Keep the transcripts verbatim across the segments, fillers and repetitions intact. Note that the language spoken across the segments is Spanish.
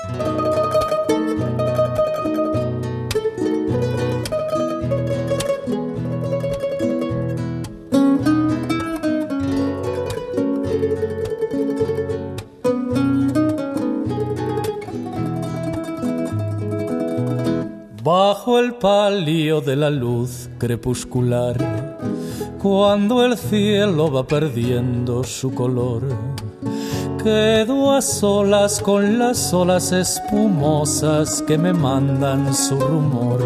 Bajo el palio de la luz crepuscular, cuando el cielo va perdiendo su color, quedo a solas con las olas espumosas que me mandan su rumor.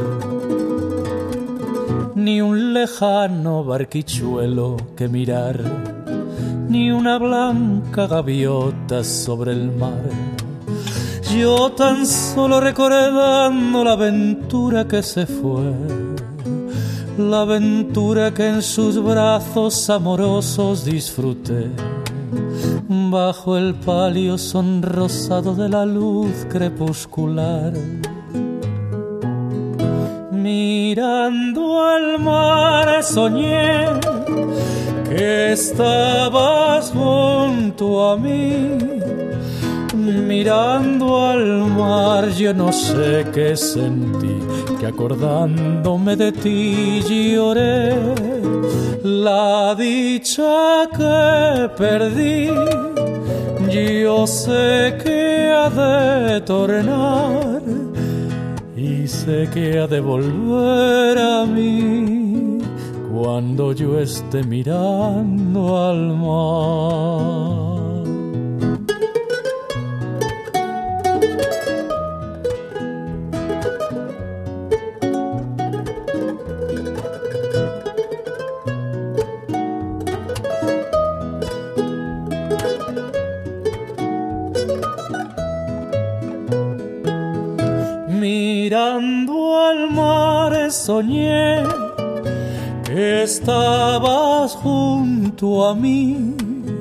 Ni un lejano barquichuelo que mirar, ni una blanca gaviota sobre el mar. Yo tan solo recordando la aventura que se fue, la aventura que en sus brazos amorosos disfruté, bajo el palio sonrosado de la luz crepuscular. Mirando al mar soñé que estabas junto a mí. Mirando al mar yo no sé qué sentí, que acordándome de ti lloré. La dicha que perdí, yo sé que ha de tornar, y sé que ha de volver a mí cuando yo esté mirando al mar. Mirando al mar soñé que estabas junto a mí.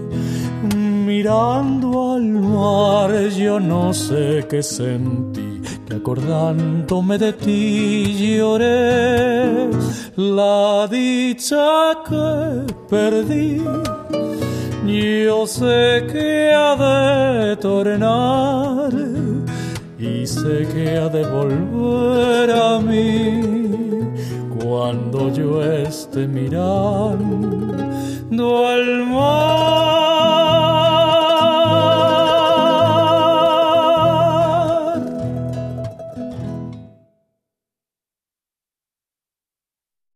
Mirando al mar yo no sé qué sentí, que acordándome de ti lloré. La dicha que perdí, yo sé que ha de tornar, y sé que ha de volver a mí cuando yo esté mirando al mar.